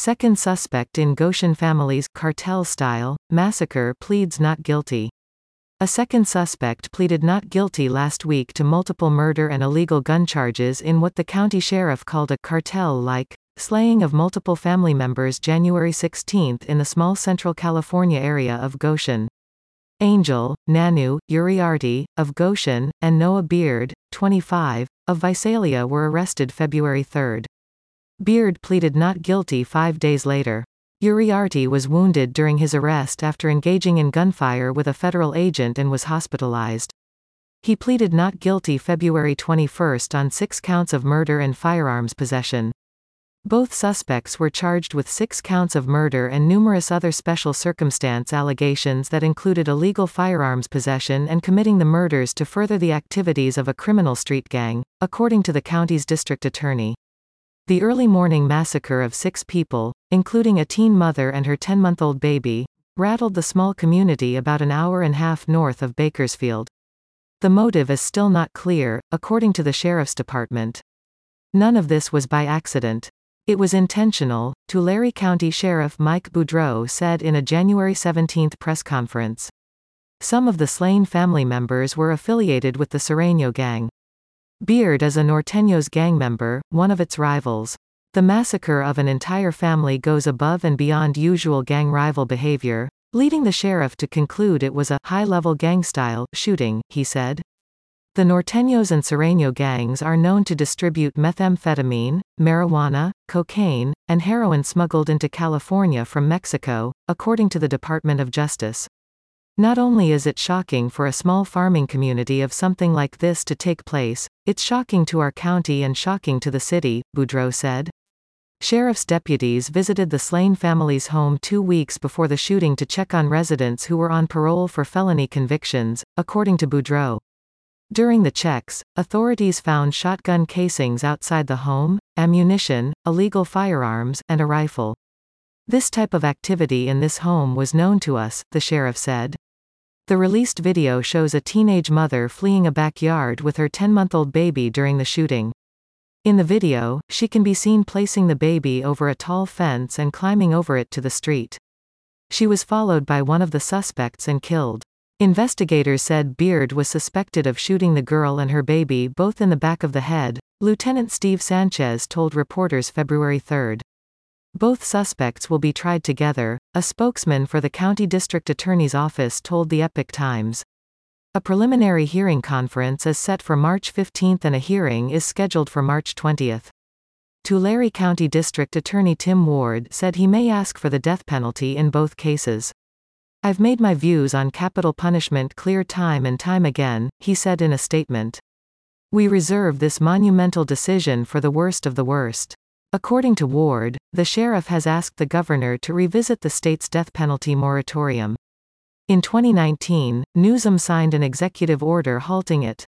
Second suspect in Goshen family's cartel-style massacre pleads not guilty. A second suspect pleaded not guilty last week to multiple murder and illegal gun charges in what the county sheriff called a cartel-like slaying of multiple family members January 16 in the small Central California area of Goshen. Angel, Nanu, Uriarte, of Goshen, and Noah Beard, 25, of Visalia were arrested February 3. Beard pleaded not guilty 5 days later. Uriarte was wounded during his arrest after engaging in gunfire with a federal agent and was hospitalized. He pleaded not guilty February 21 on 6 counts of murder and firearms possession. Both suspects were charged with 6 counts of murder and numerous other special circumstance allegations that included illegal firearms possession and committing the murders to further the activities of a criminal street gang, according to the county's district attorney. The early morning massacre of 6 people, including a teen mother and her 10-month-old baby, rattled the small community about an hour and a half north of Bakersfield. The motive is still not clear, according to the sheriff's department. None of this was by accident. It was intentional, Tulare County Sheriff Mike Boudreau said in a January 17 press conference. Some of the slain family members were affiliated with the Serrano gang. Beard is a Norteños gang member, one of its rivals. The massacre of an entire family goes above and beyond usual gang rival behavior, leading the sheriff to conclude it was a high-level gang-style shooting, he said. The Norteños and Serrano gangs are known to distribute methamphetamine, marijuana, cocaine, and heroin smuggled into California from Mexico, according to the Department of Justice. Not only is it shocking for a small farming community of something like this to take place, it's shocking to our county and shocking to the city, Boudreau said. Sheriff's deputies visited the slain family's home 2 weeks before the shooting to check on residents who were on parole for felony convictions, according to Boudreau. During the checks, authorities found shotgun casings outside the home, ammunition, illegal firearms, and a rifle. This type of activity in this home was known to us, the sheriff said. The released video shows a teenage mother fleeing a backyard with her 10-month-old baby during the shooting. In the video, she can be seen placing the baby over a tall fence and climbing over it to the street. She was followed by one of the suspects and killed. Investigators said Beard was suspected of shooting the girl and her baby both in the back of the head, Lieutenant Steve Sanchez told reporters February 3. Both suspects will be tried together, a spokesman for the county district attorney's office told the Epoch Times. A preliminary hearing conference is set for March 15 and a hearing is scheduled for March 20. Tulare County District Attorney Tim Ward said he may ask for the death penalty in both cases. I've made my views on capital punishment clear time and time again, he said in a statement. We reserve this monumental decision for the worst of the worst. According to Ward, the sheriff has asked the governor to revisit the state's death penalty moratorium. In 2019, Newsom signed an executive order halting it.